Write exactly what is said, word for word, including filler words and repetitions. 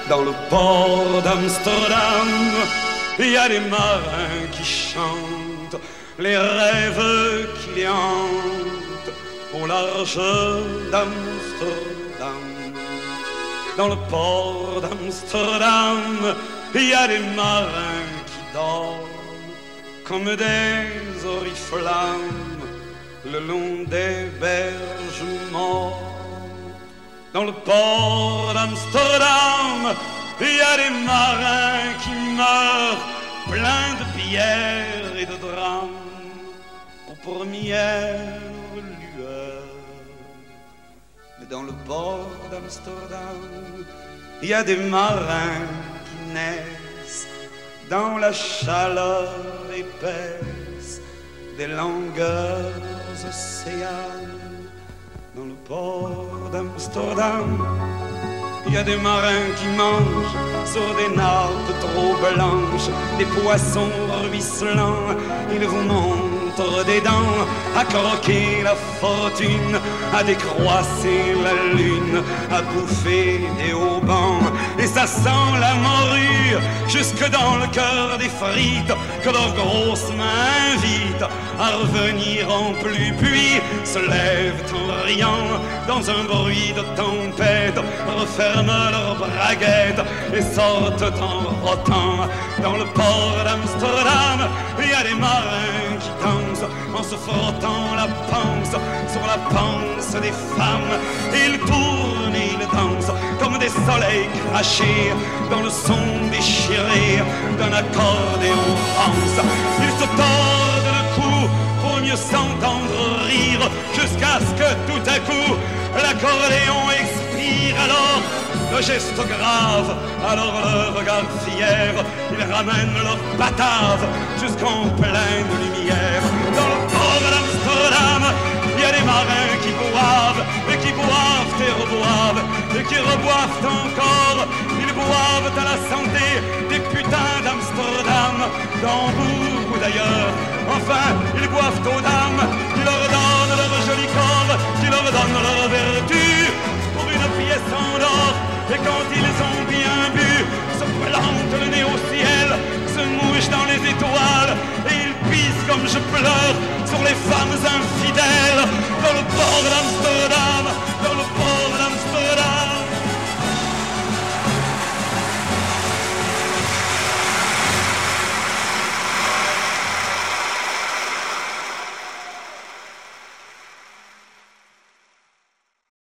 Dans le port d'Amsterdam, il y a des marins qui chantent les rêves qui les hantent au large d'Amsterdam. Dans le port d'Amsterdam, il y a des marins qui dorment comme des oriflammes le long des berges mortes. Dans le port d'Amsterdam, il y a des marins qui meurent pleins de bière et de drames aux premières lueurs. Mais dans le port d'Amsterdam, il y a des marins qui naissent dans la chaleur épaisse des longueurs océanes. Dans le port d'Amsterdam, il y a des marins qui mangent sur des nappes trop blanches des poissons ruisselants. Ils vous montrent des dents à croquer la fortune, à décroisser la lune, à bouffer des haubans. Et ça sent la morue jusque dans le cœur des frites que leurs grosses mains invitent à revenir en pluie. Puis se lèvent en riant dans un bruit de tempête, referment leurs braguettes et sortent en rotant. Dans le port d'Amsterdam, il y a des marins qui dansent en se frottant la panse sur la panse des femmes. Ils tournent et ils dansent comme des soleils crachés dans le son déchiré d'un accordéon rance. Ils se tordent le cou pour mieux s'entendre rire jusqu'à ce que tout à coup l'accordéon expire. Alors le geste grave, alors le regard fier, ils ramènent leur batave jusqu'en pleine lumière. Dans le port d'Amsterdam, il y a des marins qui boivent et qui boivent et reboivent et qui reboivent encore. Ils boivent à la santé des putains d'Amsterdam, d'Hambourg ou d'ailleurs. Enfin, ils boivent aux dames qui leur donnent leur joli corps, qui leur donnent leur vertu pour une pièce en or. Et quand ils ont bien bu, se plantent le nez au ciel, se mouchent dans les étoiles, et ils pissent comme je pleure sur les femmes infidèles. Dans le port d'Amsterdam,